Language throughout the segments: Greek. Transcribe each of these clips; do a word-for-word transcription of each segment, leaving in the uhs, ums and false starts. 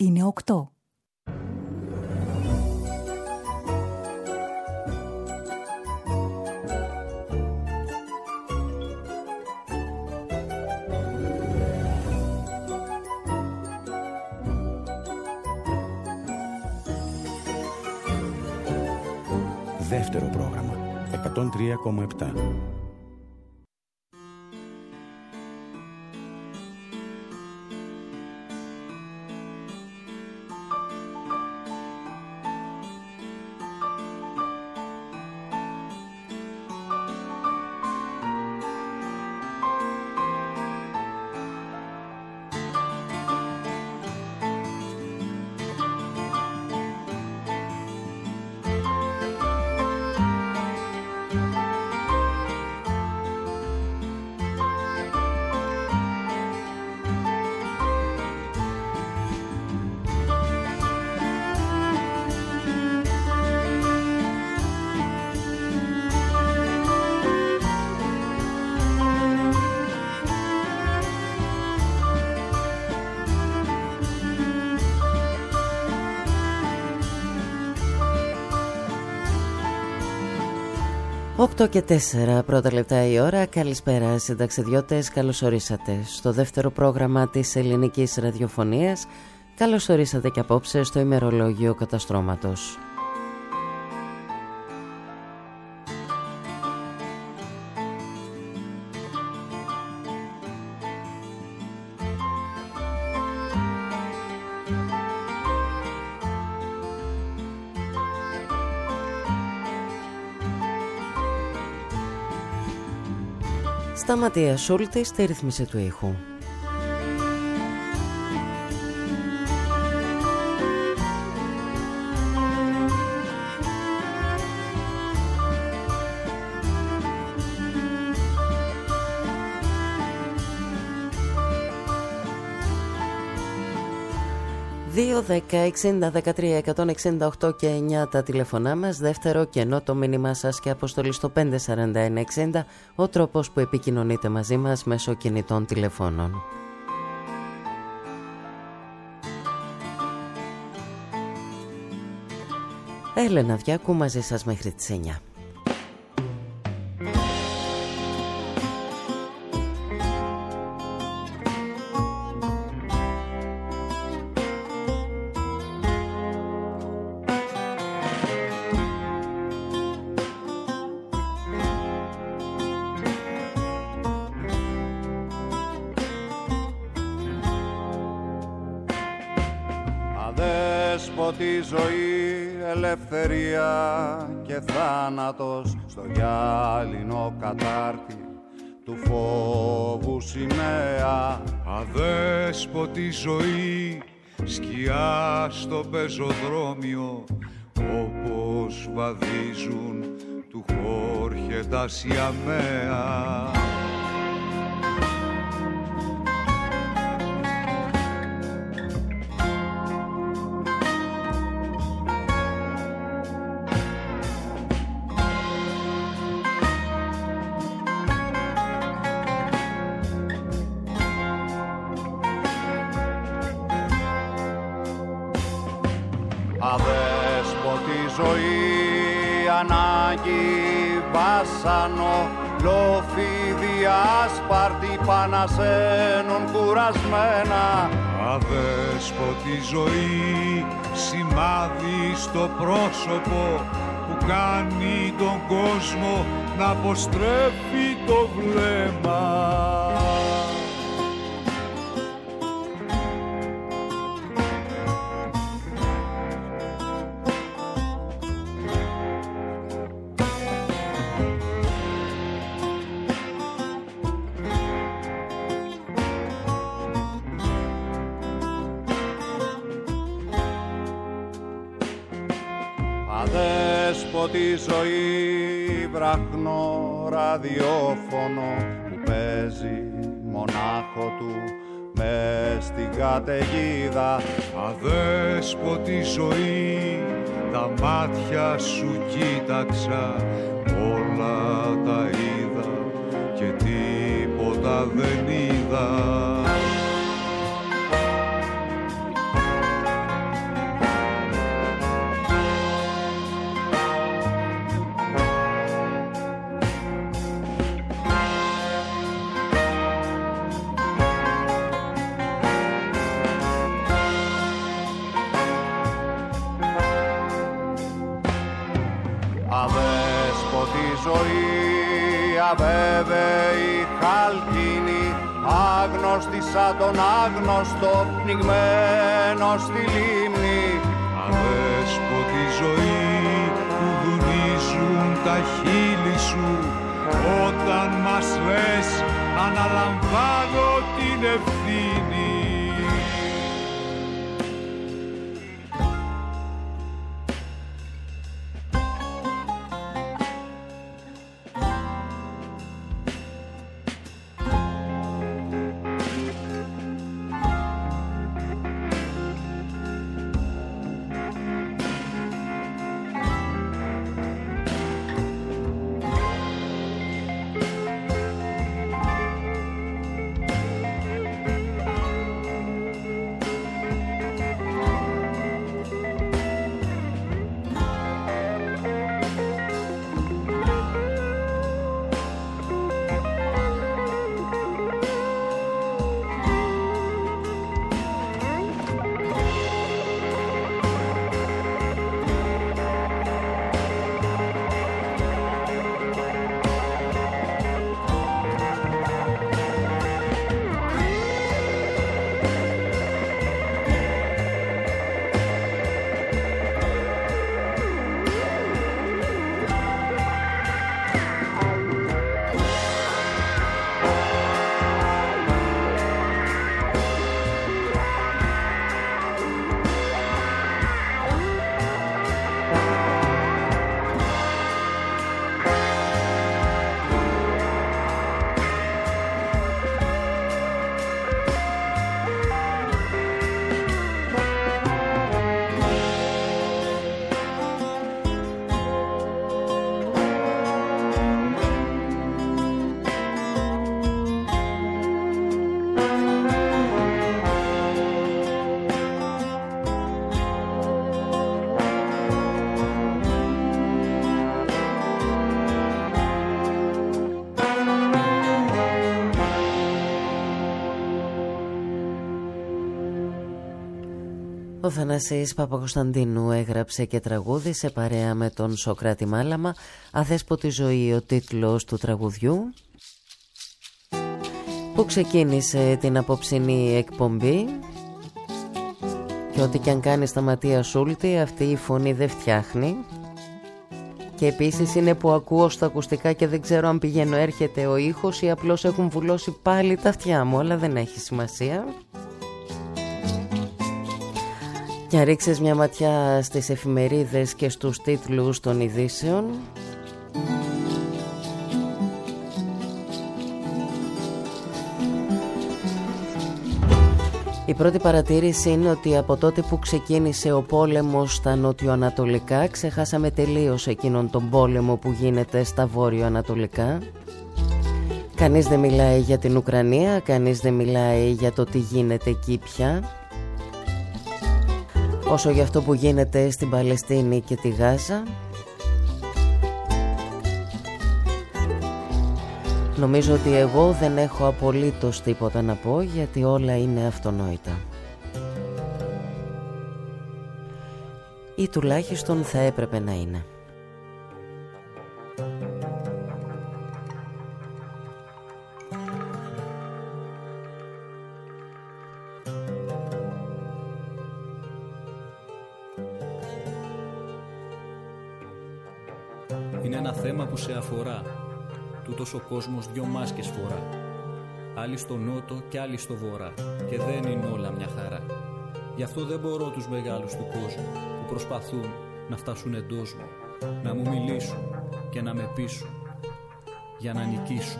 είναι οκτώ. Δεύτερο πρόγραμμα, εκατόν τρία κόμμα επτά. οκτώ και τέσσερα πρώτα λεπτά η ώρα. Καλησπέρα συνταξιδιώτες, καλώς ορίσατε στο δεύτερο πρόγραμμα της ελληνικής ραδιοφωνίας. Καλώς ορίσατε και απόψε στο ημερολόγιο καταστρώματος. Σταματία Σούλτη στη ρύθμιση του ήχου. δύο, δέκα, εξήντα, δεκατρία, εκατόν εξήντα οκτώ και εννιά τα τηλεφωνά μας. Δεύτερο κενό το μήνυμά σας και αποστολή στο πέντε σαράντα ένα εξήντα, ο τρόπος που επικοινωνείτε μαζί μας μέσω κινητών τηλεφώνων. Έλενα Διάκου μαζί σας μέχρι τις εννιά. Αδέσποτη ζωή, ελευθερία και θάνατος στο γυάλινο κατάρτι του φόβου σημαία. Αδέσποτη ζωή, σκιά στο πεζοδρόμιο, όπως βαδίζουν του Χόρχε τα Σιαμαία. Αδέσποτη ζωή, ανάγκη, βάσανο, λόφιδι, άσπαρτη, πανασένων κουρασμένα. Αδέσποτη ζωή, σημάδι στο πρόσωπο που κάνει τον κόσμο να αποστρέφει το βλέμμα. Αδέσποτη ζωή, βραχνό ραδιόφωνο που παίζει μονάχο του μες στην καταιγίδα. Αδέσποτη ζωή, τα μάτια σου κοίταξα, όλα τα είδα και τίποτα δεν είδα. ζωή, αβέβαιη χαλκίνη, άγνωστη σαν τον άγνωστο, πνιγμένο στη λίμνη. Αδέσποτη ζωή που δουνίζουν τα χείλη σου, όταν μας λες αναλαμβάνω την ευθύνη. Ο Θανάσης Παπακοσταντίνου έγραψε και τραγούδισε παρέα με τον Σοκράτη Μάλαμα «Αδέσποτη ζωή» ο τίτλος του τραγουδιού, που ξεκίνησε την απόψινή εκπομπή. Και ό,τι κι αν κάνει στα Ματία Σούλτη, αυτή η φωνή δεν φτιάχνει. Και επίσης είναι που ακούω στα ακουστικά και δεν ξέρω αν πηγαίνω έρχεται ο ήχος ή απλώς έχουν βουλώσει πάλι τα αυτιά μου, αλλά δεν έχει σημασία. Και αν ρίξεις μια ματιά στις εφημερίδες και στους τίτλους των ειδήσεων, η πρώτη παρατήρηση είναι ότι από τότε που ξεκίνησε ο πόλεμος στα νοτιοανατολικά, ξεχάσαμε τελείως εκείνον τον πόλεμο που γίνεται στα βόρειο-ανατολικά. Κανείς δεν μιλάει για την Ουκρανία, κανείς δεν μιλάει για το τι γίνεται εκεί πια, όσο για αυτό που γίνεται στην Παλαιστίνη και τη Γάζα. Νομίζω ότι εγώ δεν έχω απολύτως τίποτα να πω, γιατί όλα είναι αυτονόητα. Ή τουλάχιστον θα έπρεπε να είναι. Είναι ένα θέμα που σε αφορά. Τούτος ο κόσμος δυο μάσκες φορά. Άλλοι στο νότο και άλλοι στο βορρά. Και δεν είναι όλα μια χαρά. Γι' αυτό δεν μπορώ τους μεγάλους του κόσμου που προσπαθούν να φτάσουν εντός μου, να μου μιλήσουν και να με πείσουν για να νικήσουν.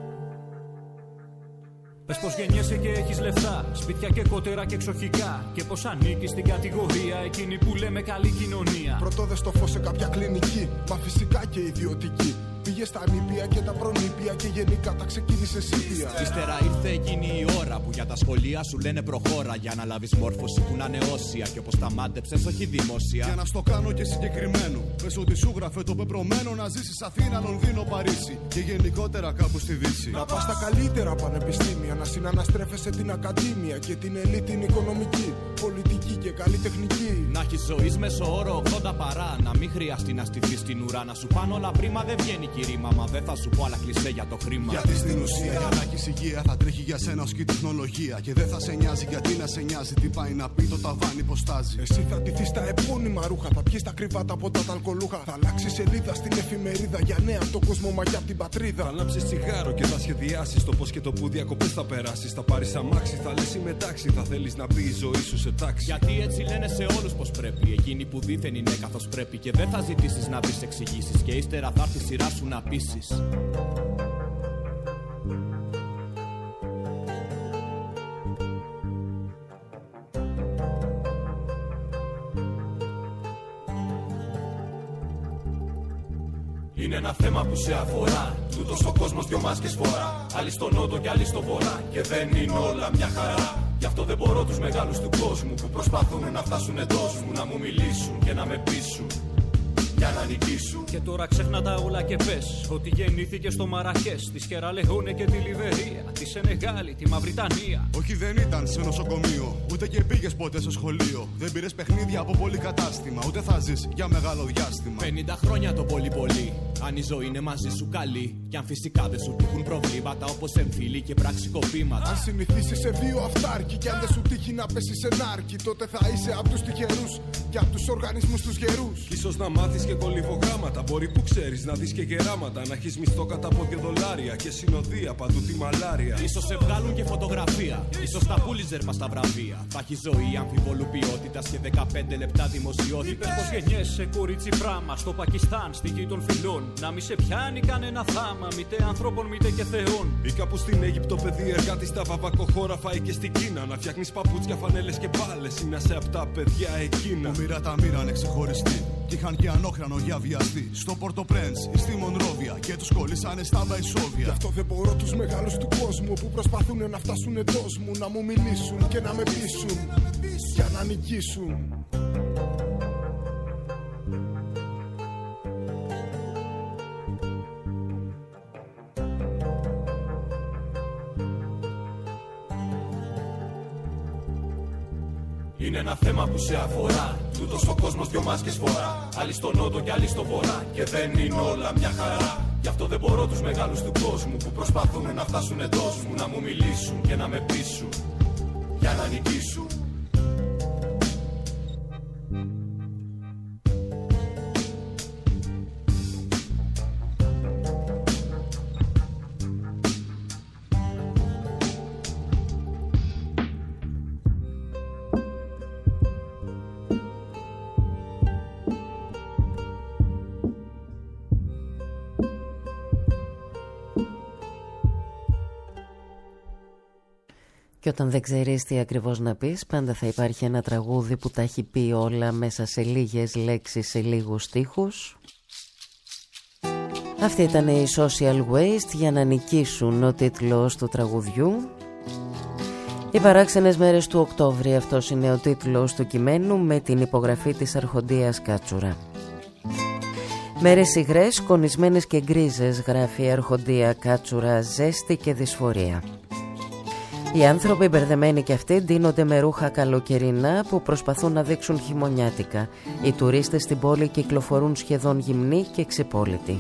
Πες πως γεννιέσαι και έχεις λεφτά, σπίτια και κότερα και εξοχικά, και πως ανήκεις στην κατηγορία εκείνη που λέμε καλή κοινωνία. Πρωτόδες το φως σε κάποια κλινική, μα φυσικά και ιδιωτική. Πήγε στα νήπια και τα προνήπια και γενικά τα ξεκίνησε ήπια. Ύστερα ήρθε εκείνη η ώρα που για τα σχολεία σου λένε προχώρα, για να λάβεις μόρφωση που να είναι όσια, και όπως τα μάντεψες όχι δημόσια. Για να στο κάνω και συγκεκριμένο, πες ότι σου γράφε το πεπρωμένο να ζήσεις Αθήνα, Λονδίνο, Παρίσι και γενικότερα κάπου στη Δύση. Να πας στα καλύτερα πανεπιστήμια, να συναναστρέφεσαι την ακαδήμια και την ελίτ την οικονομική, πολιτική και καλή τεχνική. Να έχει ζωή μέσω όρο ογδόντα παρά. Να μην χρειαστεί να στηθεί στην ουρά. Να σου πάνω όλα πρίμα δεν βγαίνει κυρίμα. Μα δεν θα σου πω άλλα κλισέ για το χρήμα. Γιατί στην ουσία για να έχει υγεία θα τρέχει για σένα ως και η τεχνολογία. Και δεν θα σε νοιάζει γιατί να σε νοιάζει. Τι πάει να πει το ταβάνι πως στάζει. Εσύ θα ντυθείς τα επώνυμα ρούχα. Θα πιεις τα κρυβάτα από τα αλκοολούχα. Θα αλλάξει σελίδα στην εφημερίδα για νέα από τον κόσμο μα για την πατρίδα. Θα λάμψεις τσιγάρο και θα σχεδιάσεις το πώς και το που διακοπές θα περάσεις. Θα πάρεις αμάξι, θα λες είμαι τάξη. Θα θέλεις να μπει η ζωή σου σε τάξη. Γιατί έτσι λένε σε όλους πως πρέπει. Εκείνοι που δήθεν είναι καθώς πρέπει. Και δεν θα ζητήσεις να βρεις εξηγήσεις. Και ύστερα θα έρθει η σειρά σου να πείσεις. Είναι ένα θέμα που σε αφορά. Τούτος ο κόσμος δυο μάσκες φορά. Άλλοι στο νότο και άλλοι στο βορρά. Και δεν είναι όλα μια χαρά. Γι' αυτό δεν μπορώ τους μεγάλους του κόσμου που προσπαθούν να φτάσουν εντός μου. Να μου μιλήσουν και να με πείσουν για να νικήσουν. Και τώρα ξέχνα τα όλα και πες ότι γεννήθηκε στο Μαρακές, τη Σιεραλεόνε και τη Λιβερία, τη Σενεγάλη, τη Μαυριτανία. Όχι, δεν ήταν σε νοσοκομείο, ούτε και πήγες ποτέ στο σχολείο. Δεν πήρες παιχνίδια από πολύ κατάστημα, ούτε θα ζεις για μεγάλο διάστημα. πενήντα χρόνια το πολύ πολύ. Αν η ζωή είναι μαζί σου καλή. Κι αν φυσικά δεν σου τύχουν προβλήματα όπως εμφύλοι και πραξικοπήματα. Αν συνηθίσεις σε δύο αυτάρκη κι αν δεν σου τύχει να πέσεις σε νάρκη, τότε θα είσαι από τους τυχερούς και από τους οργανισμούς τους γερούς. Ίσως να μάθεις και κολυβογράμματα. Μπορεί που ξέρεις να δεις και γεράματα. Να έχεις μισθό κατά από δύο δολάρια και συνοδεία παντού τη μαλάρια. Ίσως σε βγάλουν και φωτογραφία. Ίσως τα πούλιζερ μας τα βραβεία. Θα έχει ζωή αμφιβολού ποιότητας και δεκαπέντε λεπτά δημοσιότητα. Είπες πως γεννιέσαι κορίτσι πράμα στο Πακιστάν, στη γη των φυλών. Να μη σε πιάνει κανένα θάμα, μήτε ανθρώπων μήτε και θεών. Ή κάπου στην Αίγυπτο παιδί εργάτη στα βαβακοχώρα φάει και στην Κίνα. Να φτιάχνεις παπούτσια, φανέλες και μπάλες. Ή να σε απ' τα παιδιά εκείνα. Που μοίρα τα μοίρανε ξεχωριστή. Κι είχαν και ανόχρανο για βιαστή. Στο Πορτοπρέντς ή στη Μονρόβια. Και τους κολλήσανε στα Βαϊσόβια. Γι' αυτό δεν μπορώ τους μεγάλους του κόσμου που προσπαθούν να φτάσουν εντός μου. Να μου μιλήσουν και να με πείσουν για να νικήσουν. Είναι ένα θέμα που σε αφορά. Τούτος ο κόσμος δυο μάσκες φορά. Άλλοι στο νότο και άλλοι στο βορρά. Και δεν είναι όλα μια χαρά. Γι' αυτό δεν μπορώ τους μεγάλους του κόσμου που προσπαθούν να φτάσουν εντός μου. Να μου μιλήσουν και να με πείσουν για να νικήσουν. Και όταν δεν ξέρεις τι ακριβώς να πεις, πάντα θα υπάρχει ένα τραγούδι που τα έχει πει όλα μέσα σε λίγες λέξεις, σε λίγους στίχους. Αυτή ήταν η Social Waste, για να νικήσουν ο τίτλος του τραγουδιού. Οι παράξενες μέρες του Οκτώβρη, αυτός είναι ο τίτλος του κειμένου, με την υπογραφή της Αρχοντίας Κάτσουρα. Μέρες υγρές, κονισμένες και γκρίζες, γράφει η Αρχοντία Κάτσουρα, ζέστη και δυσφορία. Οι άνθρωποι μπερδεμένοι κι αυτοί ντύνονται με ρούχα καλοκαιρινά που προσπαθούν να δείξουν χειμωνιάτικα. Οι τουρίστες στην πόλη κυκλοφορούν σχεδόν γυμνοί και ξυπόλυτοι.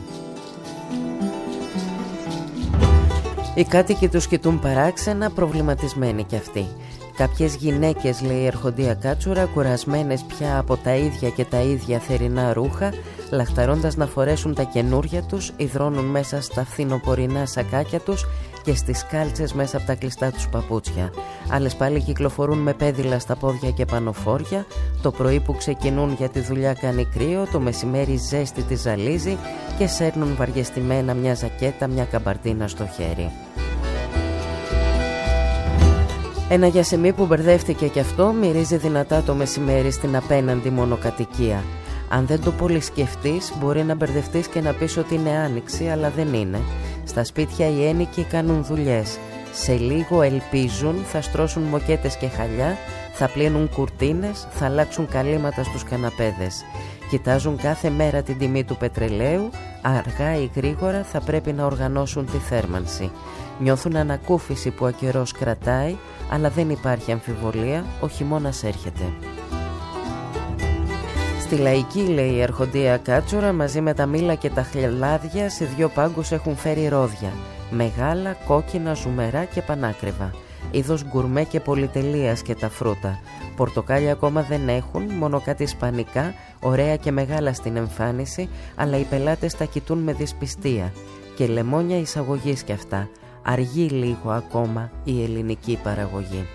Οι κάτοικοι τους κοιτούν παράξενα, προβληματισμένοι κι αυτοί. Κάποιες γυναίκες, λέει η Αρχοντία Κάτσουρα, κουρασμένες πια από τα ίδια και τα ίδια θερινά ρούχα, λαχταρώντας να φορέσουν τα καινούρια τους, υδρώνουν μέσα στα φθινοπορεινά σακάκια τους και στις κάλτσες μέσα από τα κλειστά τους παπούτσια. Άλλες πάλι κυκλοφορούν με πέδιλα στα πόδια και πανοφόρια. Το πρωί που ξεκινούν για τη δουλειά κάνει κρύο, το μεσημέρι ζέστη τη ζαλίζει και σέρνουν βαριεστημένα μια ζακέτα, μια καμπαρτίνα στο χέρι. Ένα γιασεμί που μπερδεύτηκε κι αυτό μυρίζει δυνατά το μεσημέρι στην απέναντι μονοκατοικία. Αν δεν το πολύ σκεφτείς, μπορεί να μπερδευτείς και να πεις ότι είναι άνοιξη, αλλά δεν είναι. Στα σπίτια οι ένοικοι κάνουν δουλειές. Σε λίγο ελπίζουν, θα στρώσουν μοκέτες και χαλιά, θα πλύνουν κουρτίνες, θα αλλάξουν καλύματα στους καναπέδες. Κοιτάζουν κάθε μέρα την τιμή του πετρελαίου, αργά ή γρήγορα θα πρέπει να οργανώσουν τη θέρμανση. Νιώθουν ανακούφιση που ο καιρός κρατάει, αλλά δεν υπάρχει αμφιβολία, ο χειμώνας έρχεται. Στη λαϊκή, λέει η Αρχοντία Κάτσουρα, μαζί με τα μήλα και τα χλάδια σε δύο πάγκους έχουν φέρει ρόδια. Μεγάλα, κόκκινα, ζουμερά και πανάκριβα. Είδος γκουρμέ και πολυτελείας και τα φρούτα. Πορτοκάλια ακόμα δεν έχουν, μόνο κάτι ισπανικά, ωραία και μεγάλα στην εμφάνιση, αλλά οι πελάτες τα κοιτούν με δυσπιστία. Και λεμόνια εισαγωγής κι αυτά. Αργεί λίγο ακόμα η ελληνική παραγωγή.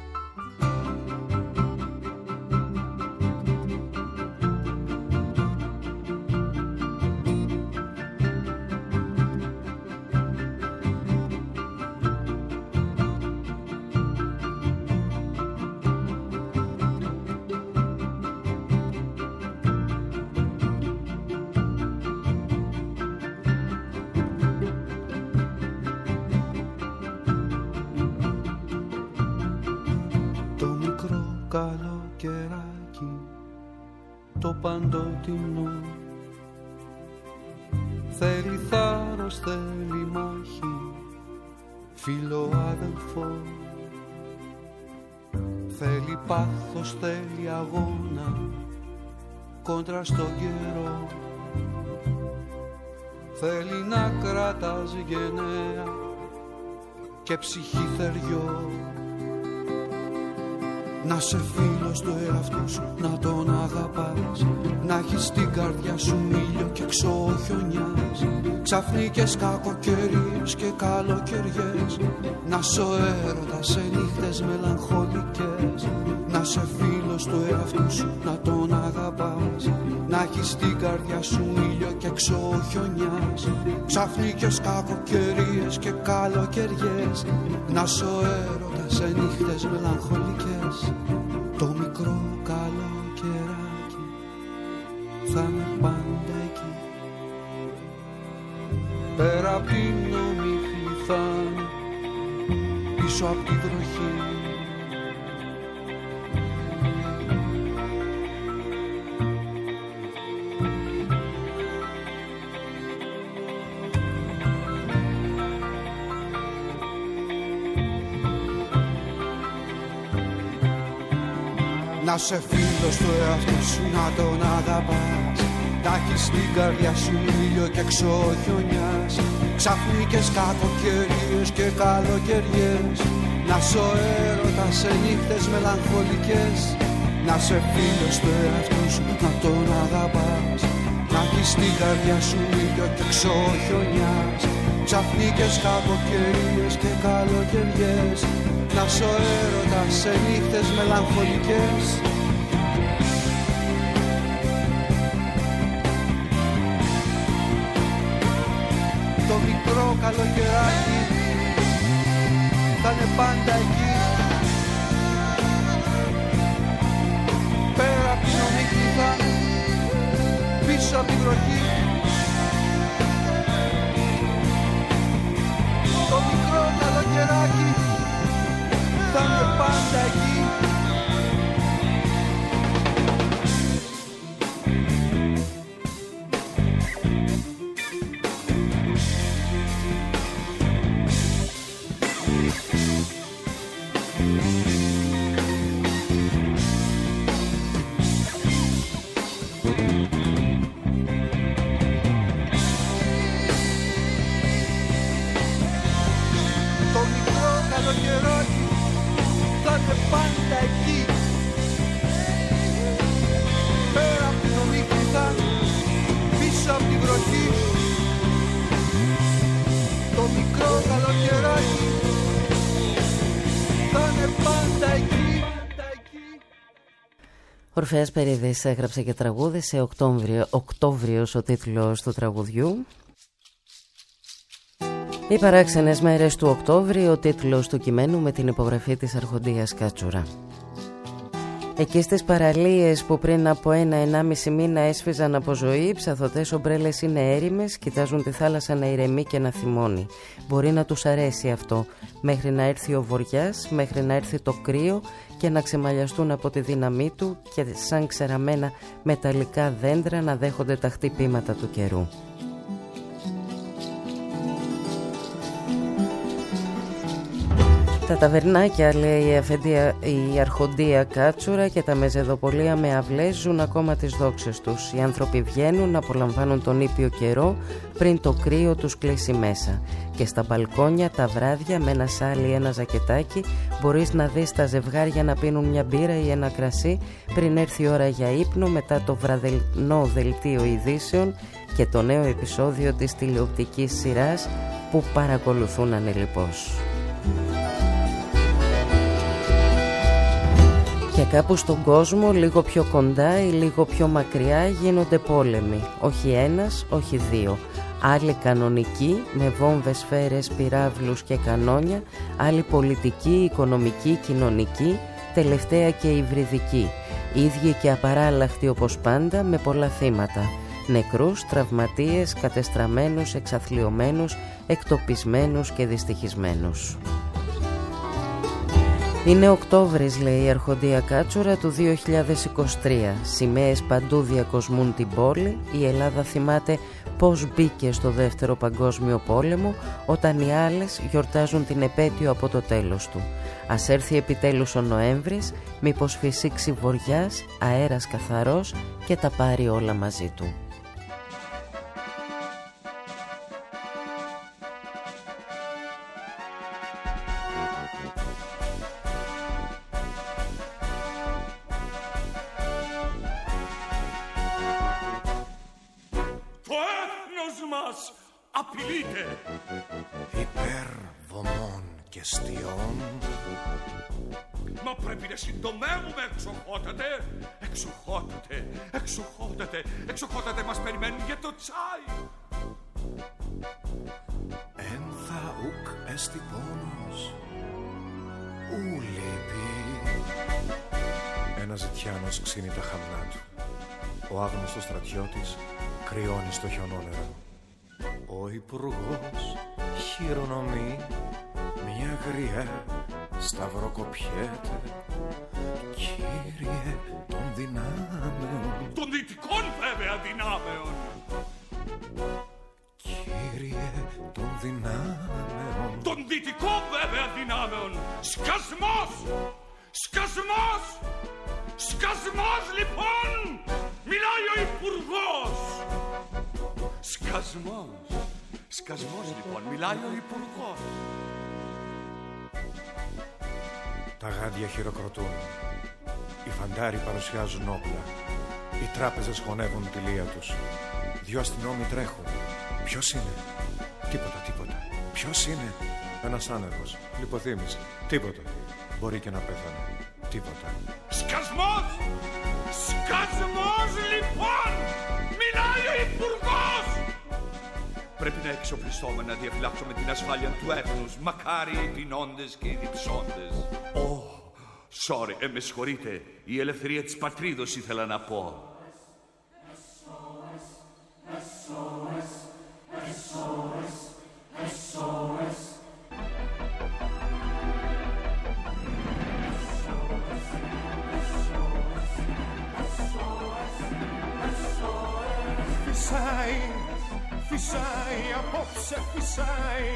Θέλει θάρρος, θέλει μάχη, φίλο αδελφό. Θέλει πάθος, θέλει αγώνα, κόντρα στον καιρό. Θέλει να κρατάς γενναία και ψυχή θεριό. Να σε φίλος του εαυτού σου, να τον αγαπάς, να έχεις στην καρδιά σου ήλιο και ξοχιονιάς. Ξαφνικές κακοκαιρίες και καλοκαιριές, να σ' ο έρωτας σε νύχτες μελαγχολικές. Να σε φίλος του εαυτού σου, να τον αγαπάς, να έχεις στην καρδιά σου ήλιο και ξοχιονιάς. Ξαφνικές κακοκαιρίες και καλοκαιριές, να σ' ο έρωτας σε νύχτες μελαγχολικές. Το μικρό καλοκαιράκι θα είναι πάντα εκεί, πέρα απ' την ομίχλη θα είναι, πίσω απ' τη βροχή. Να σε φίλος του εαυτού σου, να τον αγαπάς, να έχεις στην καρδιά σου ήλιο και ξοχιονιάς. Ξαφνικές κακοκαιρίες και καλοκαιριές, να σ' ο έρωτας σε νύχτες μελαγχολικές. Να σε φίλος του εαυτού σου, να τον αγαπάς, να έχεις στην καρδιά σου ήλιο και ξοχιονιάς. Ξαφνικές κακοκαιρίες και καλοκαιριές, να σ' ο έρωτας σε νύχτες μελαγχολικές. Το μικρό καλοκαιράκι θα είναι πάντα εκεί, πέρα απ' την ομίχλη θα είναι, πίσω απ' την βροχή. Το μικρό καλοκαιράκι θα είναι πάντα εκεί. Το μικρό καλοκαιράκι θα είναι πάντα εκεί, πέρα απ' την ομίχλη θα είναι, πίσω απ' τη βροχή. Το μικρό καλοκαιράκι θα είναι πάντα εκεί. Ορφέας Περίδης έγραψε και τραγούδισε Οκτώβριο, Οκτώβριος ο τίτλος του τραγουδιού. Οι παράξενες μέρες του Οκτώβρη, ο τίτλος του κειμένου με την υπογραφή της Αρχοντίας Κάτσουρα. Εκεί στις παραλίες που πριν από ένα-ενάμιση μήνα έσφιζαν από ζωή, οι ψαθωτές ομπρέλες είναι έρημες, κοιτάζουν τη θάλασσα να ηρεμεί και να θυμώνει. Μπορεί να τους αρέσει αυτό, μέχρι να έρθει ο βοριάς, μέχρι να έρθει το κρύο και να ξεμαλιαστούν από τη δύναμή του και σαν ξεραμένα μεταλλικά δέντρα να δέχονται τα χτυπήματα του καιρού. Τα ταβερνάκια, λέει η, αφεντία, η αρχοντία Κάτσουρα, και τα μεζεδοπολία με αυλές ζουν ακόμα τις δόξες τους. Οι άνθρωποι βγαίνουν να απολαμβάνουν τον ήπιο καιρό πριν το κρύο τους κλείσει μέσα. Και στα μπαλκόνια τα βράδια με ένα σάλι ή ένα ζακετάκι μπορείς να δεις τα ζευγάρια να πίνουν μια μπύρα ή ένα κρασί πριν έρθει η ώρα για ύπνο, μετά το βραδινό δελτίο ειδήσεων και το νέο επεισόδιο της τηλεοπτικής σειράς που παρακολουθούν ανελιπώς. Και κάπου στον κόσμο, λίγο πιο κοντά ή λίγο πιο μακριά, γίνονται πόλεμοι. Όχι ένας, όχι δύο. Άλλοι κανονικοί, με βόμβες, σφαίρες, πυράβλους και κανόνια. Άλλοι πολιτικοί, οικονομικοί, κοινωνικοί. Τελευταία και υβριδικοί. Ίδιοι και απαράλλαχτοι όπως πάντα, με πολλά θύματα. Νεκρούς, τραυματίες, κατεστραμμένους, εξαθλιωμένους, εκτοπισμένους και δυστυχισμένους. Είναι Οκτώβρης, λέει η αρχοντία Κάτσουρα, του δύο χιλιάδες είκοσι τρία. Σημαίες παντού διακοσμούν την πόλη. Η Ελλάδα θυμάται πώς μπήκε στο δεύτερο παγκόσμιο πόλεμο, όταν οι άλλες γιορτάζουν την επέτειο από το τέλος του. Ας έρθει επιτέλους ο Νοέμβρης, μήπως φυσήξει βοριάς, αέρας καθαρός και τα πάρει όλα μαζί του. Απειλείται υπερβομών και στιών. Μα πρέπει να συντομεύουμε, εξοχότατε. Εξοχότατε, εξοχότατε, εξοχότατε, μας περιμένουν για το τσάι. Ένθα ουκ έστι πόνος, ου λείπει. Ένας ζητιάνος ξύνει τα χαμνά του. Ο άγνωστος στρατιώτης κρυώνει στο χιονόνερο. Ο υπουργός χειρονομεί, μια γριά σταυροκοπιέται. Κύριε των δυνάμεων, των δυτικών βέβαια δυνάμεων. Κύριε των δυνάμεων, των δυτικών βέβαια δυνάμεων. Σκασμός, σκασμός, σκασμός λοιπόν. Μιλάει ο υπουργός. Σκασμός, σκασμός λοιπόν, μιλάει ο υπουργός. Τα γάντια χειροκροτούν. Οι φαντάροι παρουσιάζουν όπλα. Οι τράπεζες χωνεύουν τη λία τους. Δυο αστυνόμοι τρέχουν. Ποιος είναι? Τίποτα, τίποτα. Ποιος είναι? Ένας άνεργος. Λιποθύμησε. Τίποτα. Μπορεί και να πέθανε. Τίποτα. Σκασμός, σκασμός λοιπόν. Μιλάει ο υπουργός. Πρέπει να εξοπλιστούμε, να διαφυλάξουμε την ασφάλεια του έθνους. Μακάρι οι τεινώντες και οι διψώντες. Oh, sorry, ε, με συγχωρείτε. Η ελευθερία της πατρίδος ήθελα να πω. Φυσάει, φυσάει, απόψε φυσάει.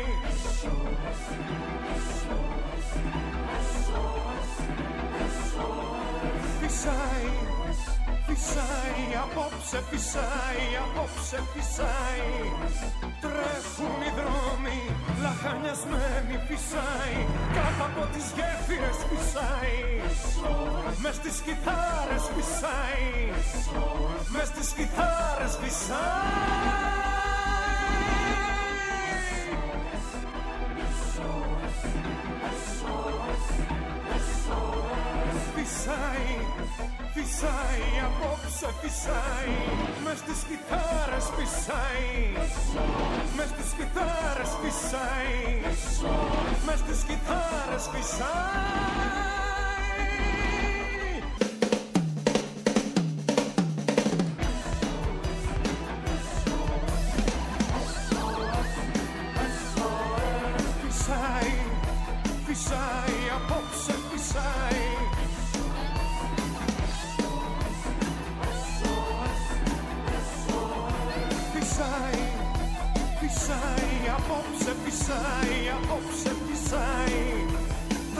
Φυσάει, φυσάει, απόψε φυσάει, απόψε φυσάει. Τρέχουν οι δρόμοι, λαχανιασμένοι φυσάει. Κάτω από τις γέφυρες φυσάει. Μες στις κιθάρες φυσάει. Μες στις κιθάρες φυσάει. Φυσάει, φυσάει, απόψε φυσάει. Μες στις κιθάρες φυσάει. Μες στις κιθάρες φυσάει. Μες στις κιθάρες φυσάει. Φυσάει, φυσάει, απόψε φυσάει. Φυσάει, φυσάει, απόψε φυσάει, απόψε φυσάει.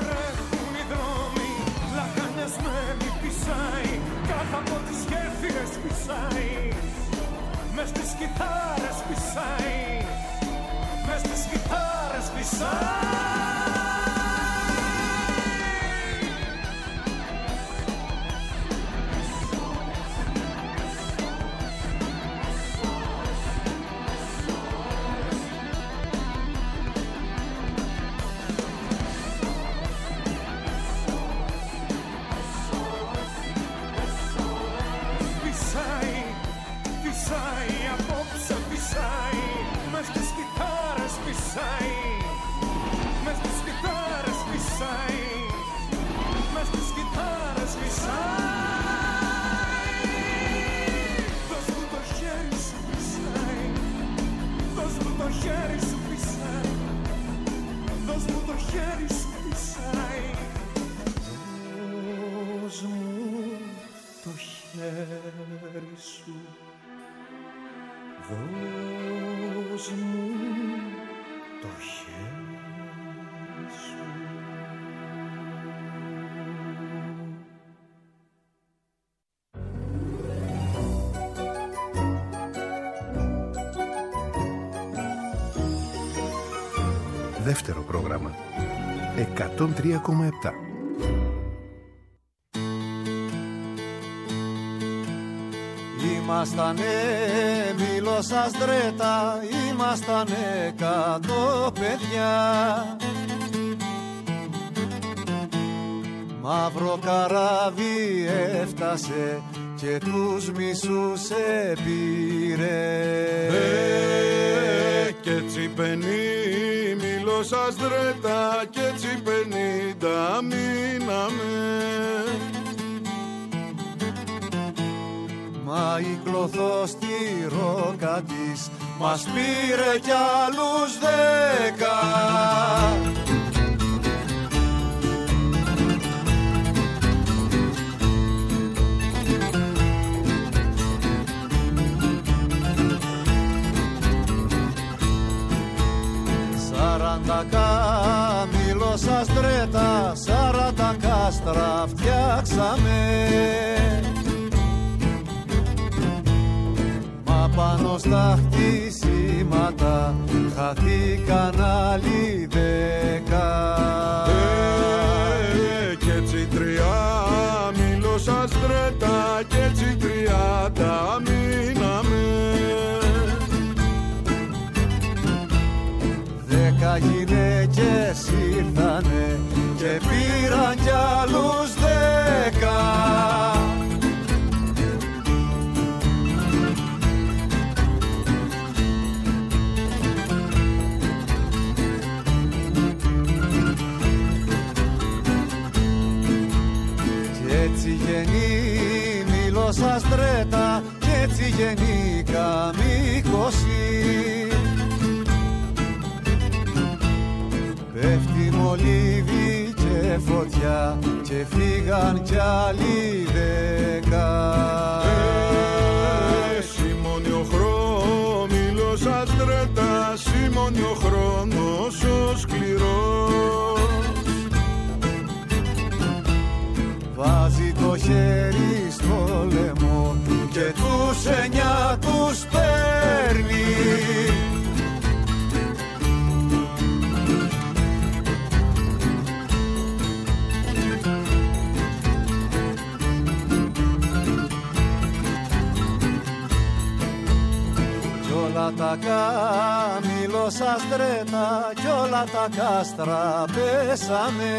φυσάει, μες στις κιθάρες φυσάει, μες στις κιθάρες φυσάει. Δώσ' μου το χέρι σου φυσάει, δώσ' μου το χέρι σου φυσάει, δώσ' μου το χέρι σου φυσάει. Δώσ' μου το χέρι σου, δώσ' μου το χέρι σου. Δεύτερο πρόγραμμα εκατόν τρία κόμμα επτά. Ήμαστανε Μήλωσας Δρέτα, ήμαστανε κάτω παιδιά. Μαύρο καράβι έφτασε και τους μισούς επήρε. Ε, κι έτσι πενή Μήλωσας Δρέτα, κι έτσι πενήντα μείναμε. Μα η κλωθός στη ρόκα της μας πήρε κι άλλους δέκα. Σαράντα Μήλωσας Δρέτα, σαράντα κάστρα φτιάξαμε. Πάνω στα χτίσματα χαθήκαν άλλοι δέκα. Ε, κι έτσι τρία Μήλωσας Δρέτα, κι έτσι τριάντα μείναμε. Δέκα γυναίκες ήρθανε και πήραν κι άλλους δέκα. Έτσι γεννή Μήλωσας Δρέτα, κι έτσι γεννήκα Μύκωση. Πέφτει μολύβι και φωτιά και φύγαν κι άλλοι δέκα. Ε, σημώνει ο χρόνος Μήλωσας Δρέτα, σημώνει ο χρόνος ο σκληρός. Βάζει το χέρι στο λαιμό και τους εννιά τους παίρνει. Κι όλα τα Μήλωσας Δρέτα, κι όλα τα κάστρα πέσαμε.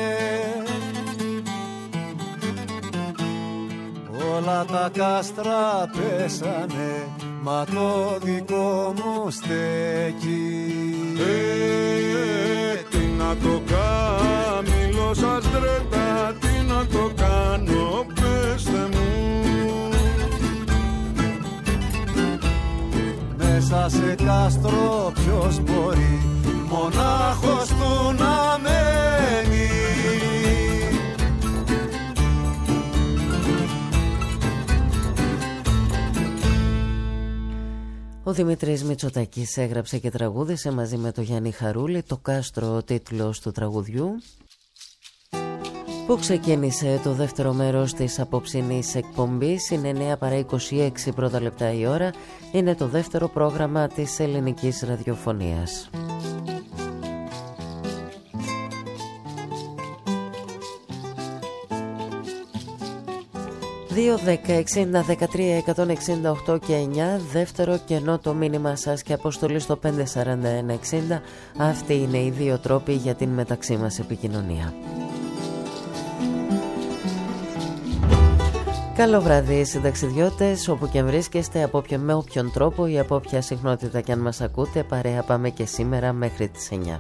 Όλα τα κάστρα πέσανε, μα το δικό μου στέκει. Ε, τι να το κάνω Μήλωσας Δρέτα, τι να το κάνω, πέστε μου. Μέσα σε κάστρο ποιος μπορεί μονάχος του να μένει. Ο Δημήτρης Μητσοτάκης έγραψε και τραγούδισε μαζί με τον Γιάννη Χαρούλη το Κάστρο, ο τίτλος του τραγουδιού, που ξεκίνησε το δεύτερο μέρος της απόψινής εκπομπής. Είναι εννιά παρά είκοσι έξι πρώτα λεπτά η ώρα. Είναι το δεύτερο πρόγραμμα της ελληνικής ραδιοφωνίας. δύο δέκα εξήντα δεκατρία εκατόν εξήντα οκτώ και εννιά, δεύτερο κενό το μήνυμα σας και αποστολή στο πέντε σαράντα ένα εξήντα. Αυτοί είναι οι δύο τρόποι για την μεταξύ μας επικοινωνία. Καλό βράδυ συνταξιδιώτες, όπου και αν βρίσκεστε, από όποιον, με όποιον τρόπο ή από όποια συχνότητα και αν μας ακούτε, παρέα πάμε και σήμερα μέχρι τις εννιά.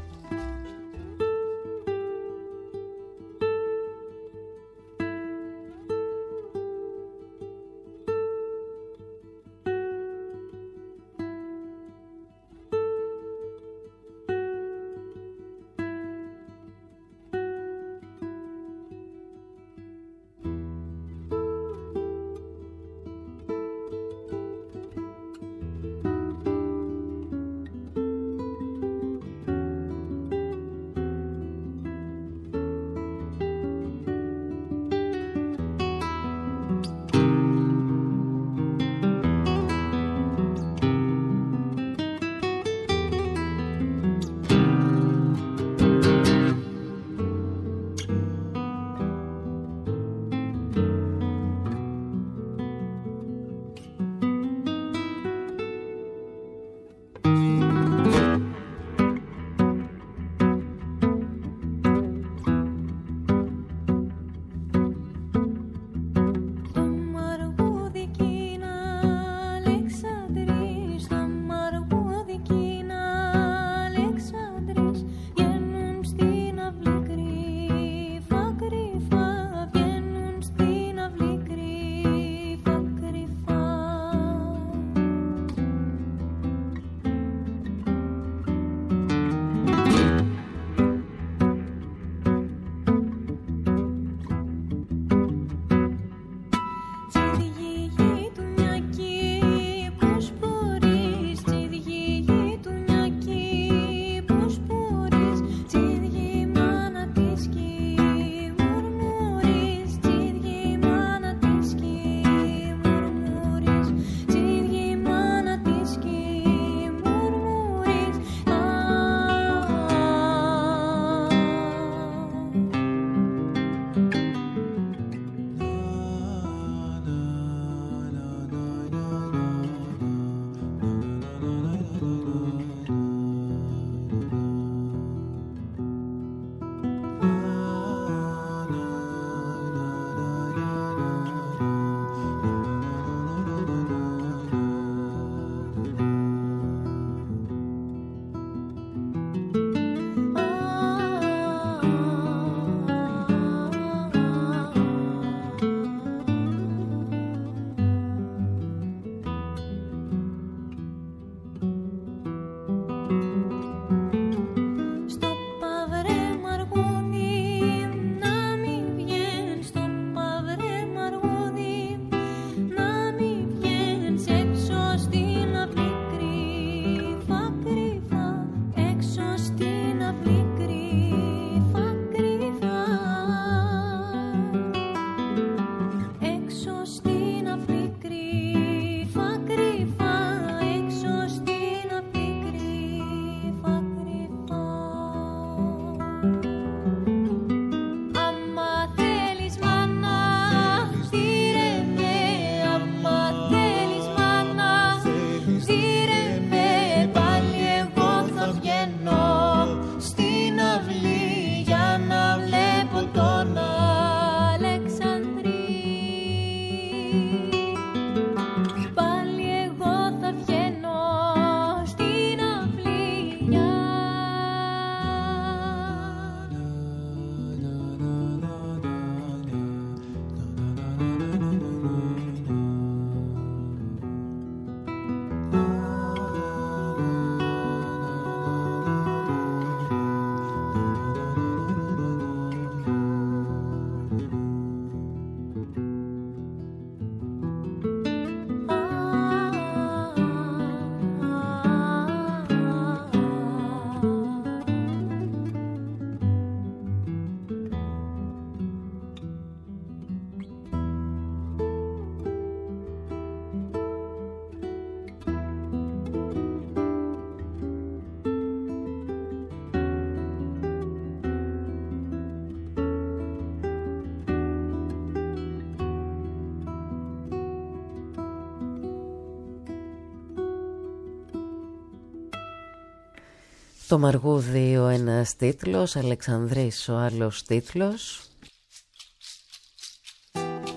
Το Μαργούδι ο ένας τίτλος, Αλεξανδρής ο άλλος τίτλος.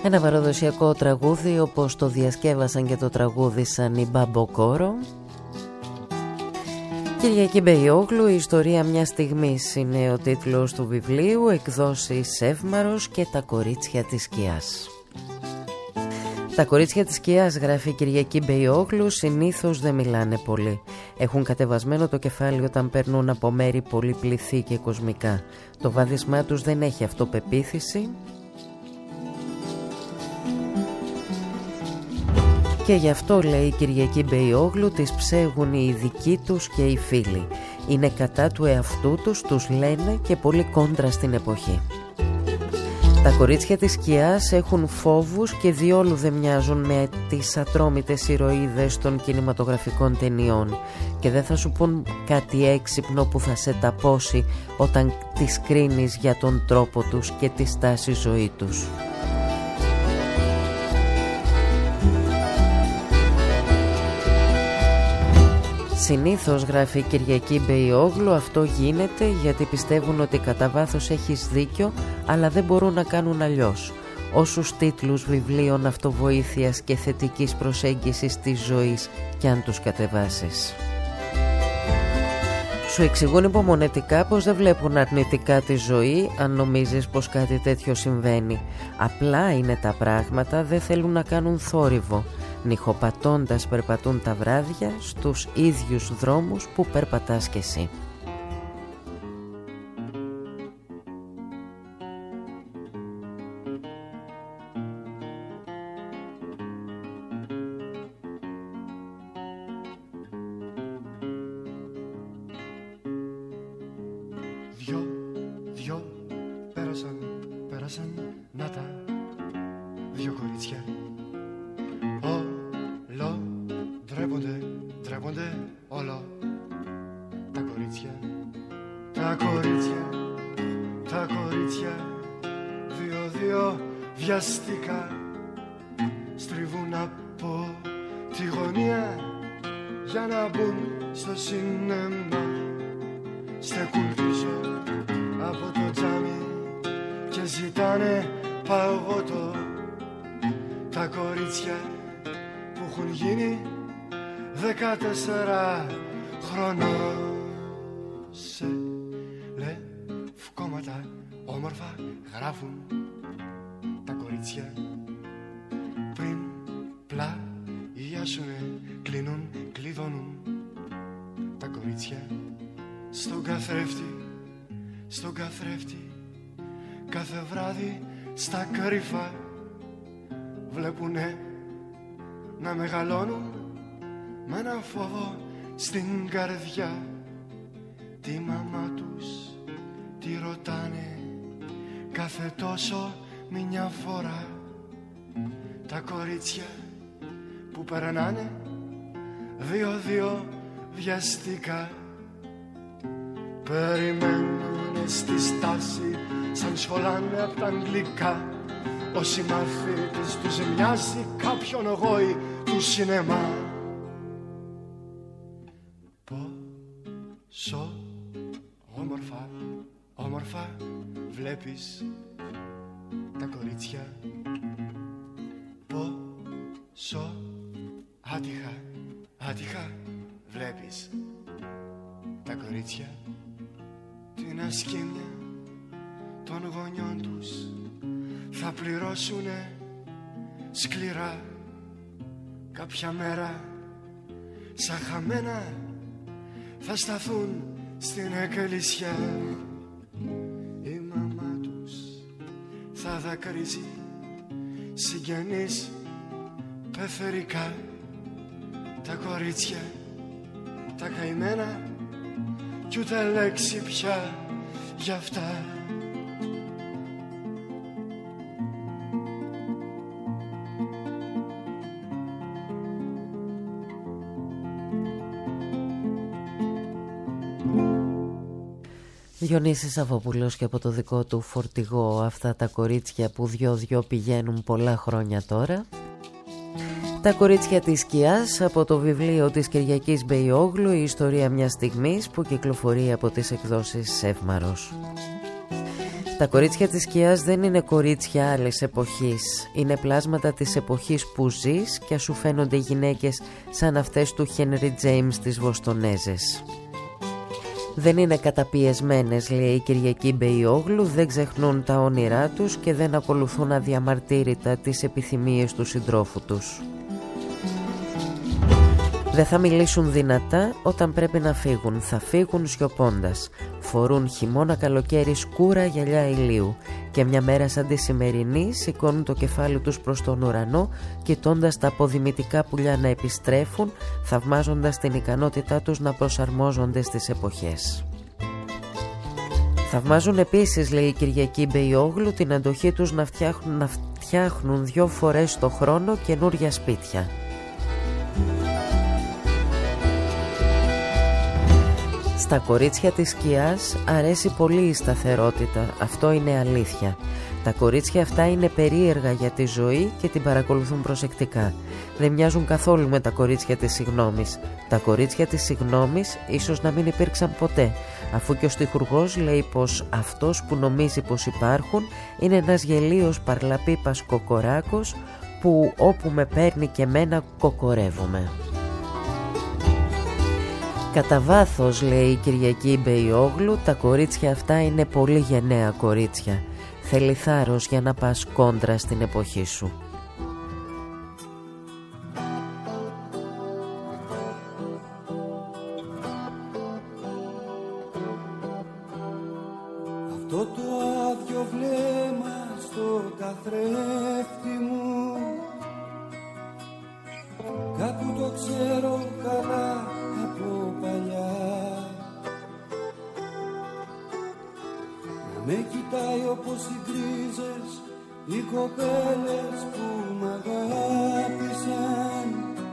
Ένα παραδοσιακό τραγούδι όπως το διασκεύασαν και το τραγούδισαν οι Μπαμποκόρο. Κυριακή Μπεϊόγλου, η ιστορία μιας στιγμής είναι ο τίτλος του βιβλίου, εκδόσεις Εύμαρος και τα κορίτσια της σκιάς. Τα κορίτσια της σκιάς, γράφει η Κυριακή Μπεϊόγλου, συνήθως δεν μιλάνε πολύ. Έχουν κατεβασμένο το κεφάλι όταν περνούν από μέρη πολύ πληθύ και κοσμικά. Το βάδισμά τους δεν έχει αυτοπεποίθηση και γι' αυτό, λέει η Κυριακή Μπεϊόγλου, τις ψέγουν οι ειδικοί τους και οι φίλοι. Είναι κατά του εαυτού τους, τους λένε, και πολύ κόντρα στην εποχή. Τα κορίτσια της σκιάς έχουν φόβους και διόλου δεν μοιάζουν με τις ατρόμητες ηρωίδες των κινηματογραφικών ταινιών και δεν θα σου πούν κάτι έξυπνο που θα σε ταπώσει όταν τις κρίνεις για τον τρόπο τους και τη στάση ζωή τους. Συνήθως, γράφει η Κυριακή Μπεϊόγλου, αυτό γίνεται γιατί πιστεύουν ότι κατά βάθος έχεις δίκιο, αλλά δεν μπορούν να κάνουν αλλιώς. Όσους τίτλους βιβλίων αυτοβοήθειας και θετικής προσέγγισης της ζωής κι αν τους κατεβάσεις. Σου εξηγούν υπομονετικά πως δεν βλέπουν αρνητικά τη ζωή αν νομίζεις πως κάτι τέτοιο συμβαίνει. Απλά είναι τα πράγματα, δεν θέλουν να κάνουν θόρυβο. Νυχοπατώντας περπατούν τα βράδια στους ίδιους δρόμους που περπατάς κι εσύ. Δυο, δυο, πέρασαν, πέρασαν, να τα, δυο κορίτσια. Όλο, ντρέπονται, ντρέπονται, όλο. Τα κορίτσια, τα κορίτσια, τα κορίτσια. Δύο, δύο, βιαστικά, στριβούν από τη γωνία για να μπουν στο σινέμα. Στεκούν πίσω από το τζάμι και ζητάνε παγωτό. Τα κορίτσια που έχουν γίνει δεκατέσσερα χρονών, σε λευκόματα όμορφα γράφουν τα κορίτσια. Πριν πλαγιάσουνε, κλείνουν, κλειδώνουν τα κορίτσια. Στον καθρέφτη, στον καθρέφτη, κάθε βράδυ στα κρύφα βλέπουνε να μεγαλώνουν με ένα φόβο στην καρδιά. Τη μαμά τους τη ρωτάνε κάθε τόσο μια φορά. Τα κορίτσια που περνάνε δύο-δύο βιαστικά περιμένουνε στη στάση σαν σχολάνε απ' τα αγγλικά. Όσοι μαθήτες τους μοιάζει κάποιον γόη του σινεμά. Πόσο όμορφα, όμορφα βλέπεις τα κορίτσια. Πόσο άτυχα, άτυχα βλέπεις τα κορίτσια. Την ασκήμια των γονιών τους θα πληρώσουνε σκληρά κάποια μέρα. Σαν χαμένα θα σταθούν στην εκκλησιά. Η μαμά τους θα δακρύζει συγγενείς πεθερικά. Τα κορίτσια τα καημένα κι ούτε λέξη πια γι' αυτά. Διονύσης Σαββόπουλος και από το δικό του φορτηγό αυτά τα κορίτσια που δυο-δυο πηγαίνουν πολλά χρόνια τώρα. Τα κορίτσια της σκιάς από το βιβλίο της Κυριακής Μπεϊόγλου, η ιστορία μιας στιγμής, που κυκλοφορεί από τις εκδόσεις Εύμαρος. Τα κορίτσια της σκιάς δεν είναι κορίτσια άλλης εποχής. Είναι πλάσματα της εποχής που ζεις και σου φαίνονται γυναίκες σαν αυτές του Χένρι Τζέιμς της Βοστονέζες. Δεν είναι καταπιεσμένες, λέει η Κυριακή Μπεϊόγλου, δεν ξεχνούν τα όνειρά τους και δεν ακολουθούν αδιαμαρτύρητα τις επιθυμίες του συντρόφου τους. Δεν θα μιλήσουν δυνατά όταν πρέπει να φύγουν, θα φύγουν σιωπώντας. Φορούν χειμώνα καλοκαίρι σκούρα γυαλιά ηλίου και μια μέρα σαν τη σημερινή σηκώνουν το κεφάλι τους προς τον ουρανό, κοιτώντας τα αποδημητικά πουλιά να επιστρέφουν, θαυμάζοντας την ικανότητά τους να προσαρμόζονται στις εποχές. Θαυμάζουν επίσης, λέει η Κυριακή Μπεϊόγλου, την αντοχή τους να φτιάχνουν, να φτιάχνουν δυο φορές το χρόνο καινούρια σπίτια. Στα κορίτσια της σκιάς αρέσει πολύ η σταθερότητα, αυτό είναι αλήθεια. Τα κορίτσια αυτά είναι περίεργα για τη ζωή και την παρακολουθούν προσεκτικά. Δεν μοιάζουν καθόλου με τα κορίτσια της συγγνώμης. Τα κορίτσια της συγγνώμης ίσως να μην υπήρξαν ποτέ, αφού και ο στιχουργός λέει πως αυτός που νομίζει πως υπάρχουν είναι ένας γελίος παρλαπίπας κοκοράκος που όπου με παίρνει και μένα κοκορεύομαι. Κατά βάθος, λέει η Κυριακή Μπεϊόγλου, τα κορίτσια αυτά είναι πολύ γενναία κορίτσια. Θέλει θάρρος για να πας κόντρα στην εποχή σου. Αυτό το άδειο βλέμμα στο καθρέφτη μου, κάπου το ξέρω καλά από παλιά. Να με κοιτάει όπως οι γκρίζες οι κοπέλες που μ' αγάπησαν.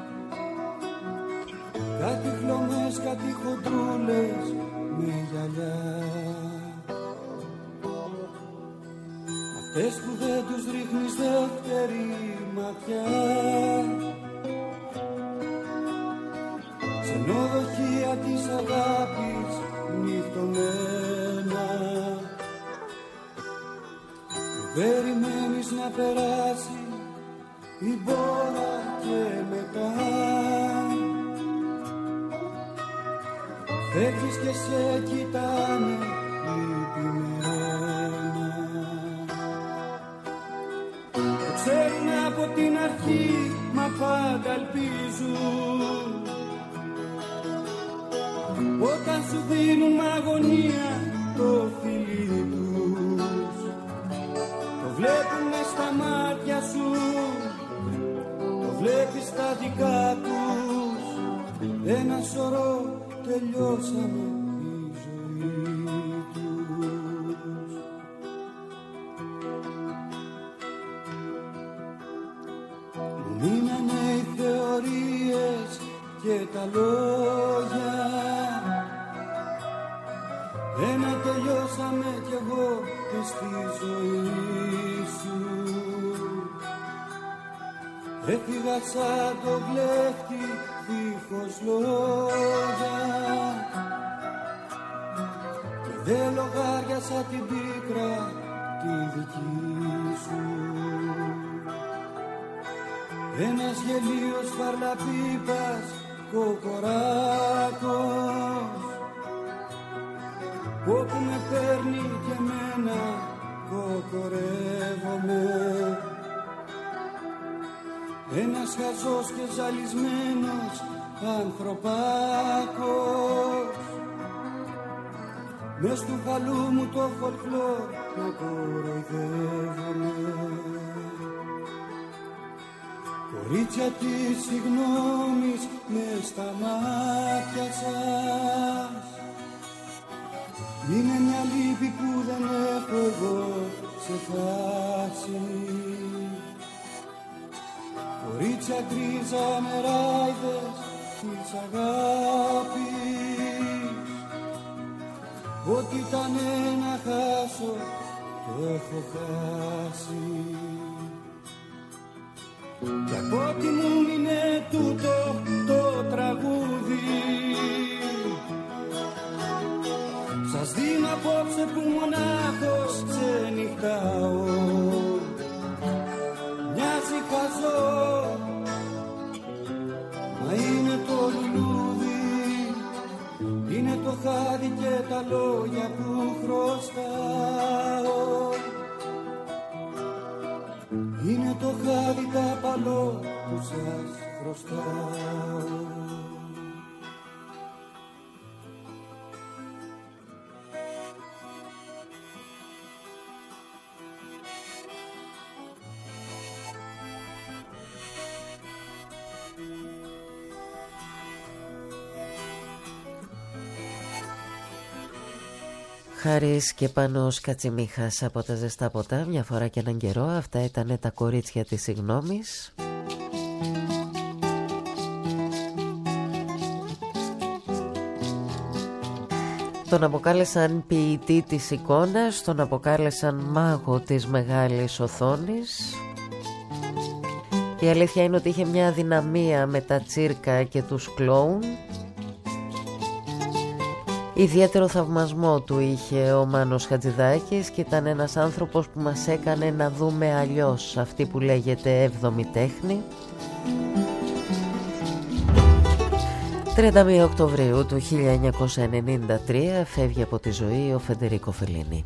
Κάτι χλωμές, κάτι χοντρούλες με γυαλιά. Αυτές που δεν τους ρίχνεις δεύτερη ματιά. Ξενοδοχεία της αγάπης νυχτωμένα. Που περιμένεις να περάσει η μπόρα και μετά φεύγεις και σε κοιτάνε λυπημένα. Το ξέρουν από την αρχή μα πάντα ελπίζουν. Όταν σου δίνουν μ' αγωνία το φιλί τους, το βλέπουν μες στα μάτια σου, το βλέπεις στα δικά τους. Ένα σωρό τελειώσαμε η ζωή τους. Μου μείνανε οι θεωρίες και τα λόγια. Ένα τελειώσαμε κι εγώ και στη ζωή σου. Έφυγα σαν το κλέφτη δίχως λόγια και δεν λογάριασα την πίκρα τη δική σου. Ένας γελίος φαρλαπίπας κοκοράκος όπου με παίρνει και εμένα κοκορεύομαι. Ένας χαζός και ζαλισμένος ανθρωπάκος μες του χαλού μου το φολκλόρ να κοροϊδεύομαι. Κορίτσια της συγγνώμης μες στα μάτια σας είναι μια λύπη που δεν έχω εγώ ξεχάσει. Κορίτσια γκρίζα νεράιδες της αγάπης, ό,τι ήταν να χάσω το έχω χάσει. Κι από ό,τι μου μείνε τούτο το τραγούδι, σας δίνω απόψε που μονάχος ξέρω μα είναι το λουλούδι, είναι το χάδι και τα λόγια που χρωστάω. Είναι το χάδι τα παλό που σας χρωστάω. Χάρης και Πάνος Κατσιμίχας από τα Ζεστά Ποτά, μια φορά και έναν καιρό. Αυτά ήταν τα κορίτσια της συγγνώμης. Τον αποκάλεσαν ποιητή της εικόνας, τον αποκάλεσαν μάγο της μεγάλης οθόνης. Η αλήθεια είναι ότι είχε μια αδυναμία με τα τσίρκα και τους κλόουν. Ιδιαίτερο θαυμασμό του είχε ο Μάνος Χατζηδάκης και ήταν ένας άνθρωπος που μας έκανε να δούμε αλλιώς αυτή που λέγεται έβδομη τέχνη. τριάντα μία Οκτωβρίου του χίλια εννιακόσια ενενήντα τρία φεύγει από τη ζωή ο Φεντερίκο Φελίνι.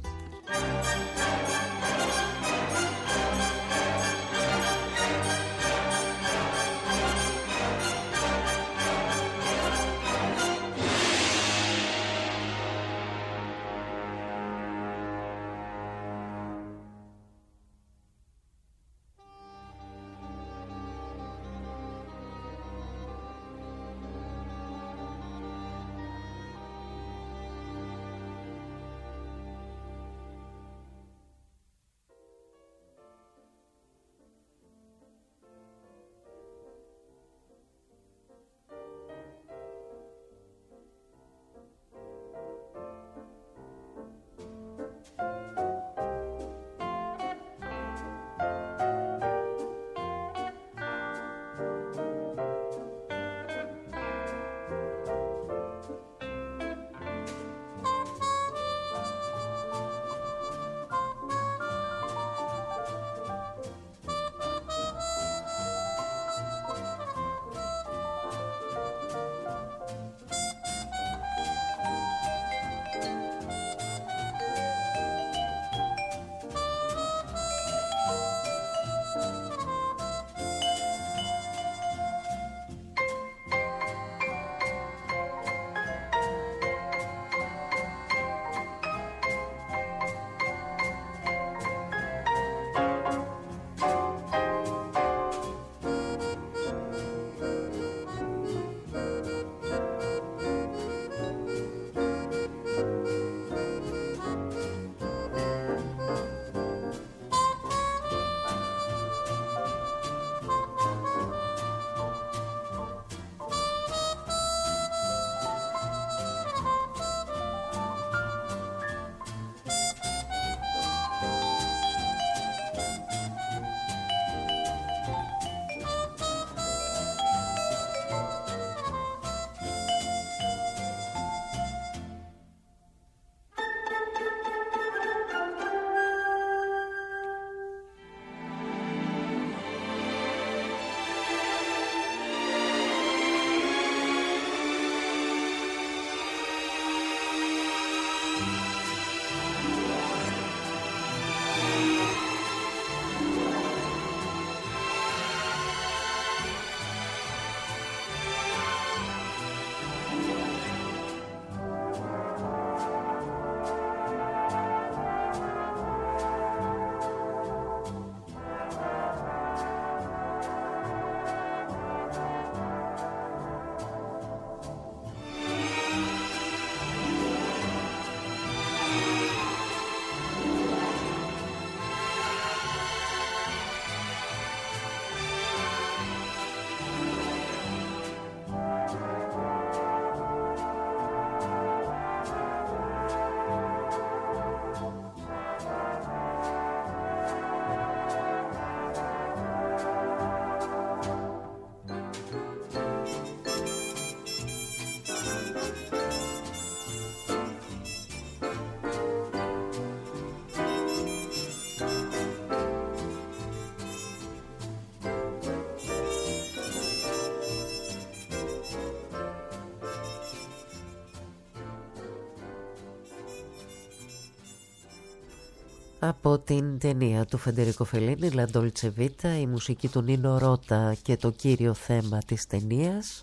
Από την ταινία του Φεντερίκο Φελίνι, La Dolce Vita, η μουσική του Νίνο Ρώτα και το κύριο θέμα της ταινίας.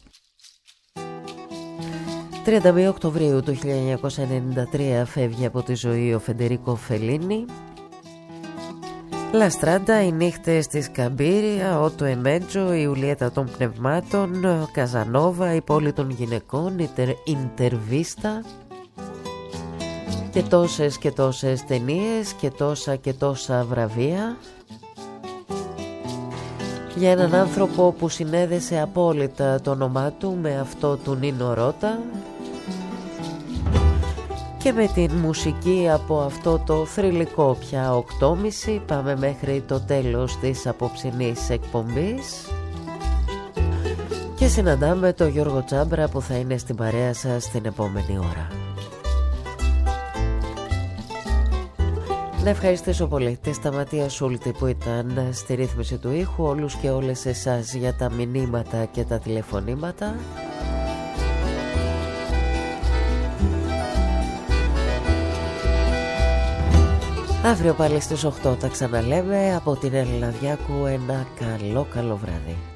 τριάντα μία Οκτωβρίου του χίλια εννιακόσια ενενήντα τρία φεύγει από τη ζωή ο Φεντερίκο Φελίνι. Λαστράντα, οι νύχτες της Καμπύρια, Ότο Εμέτζο, η Ιουλιέτα των Πνευμάτων, Καζανόβα, η πόλη των γυναικών, η Ιντερβίστα και τόσες και τόσες ταινίες και τόσα και τόσα βραβεία για έναν άνθρωπο που συνέδεσε απόλυτα το όνομά του με αυτό του Νίνο Ρώτα και με την μουσική από αυτό το θρυλικό πια οκτώμιση πάμε μέχρι το τέλος της απόψινής εκπομπής και συναντάμε τον Γιώργο Τσάμπρα που θα είναι στην παρέα σας την επόμενη ώρα. Να ευχαριστήσω πολύ τη Σταματία Σούλτη που ήταν στη ρύθμιση του ήχου, όλους και όλες εσάς για τα μηνύματα και τα τηλεφωνήματα. Αύριο πάλι στις οκτώ τα ξαναλέμε. Από την Έλληνα Διάκου ένα καλό καλό βράδυ.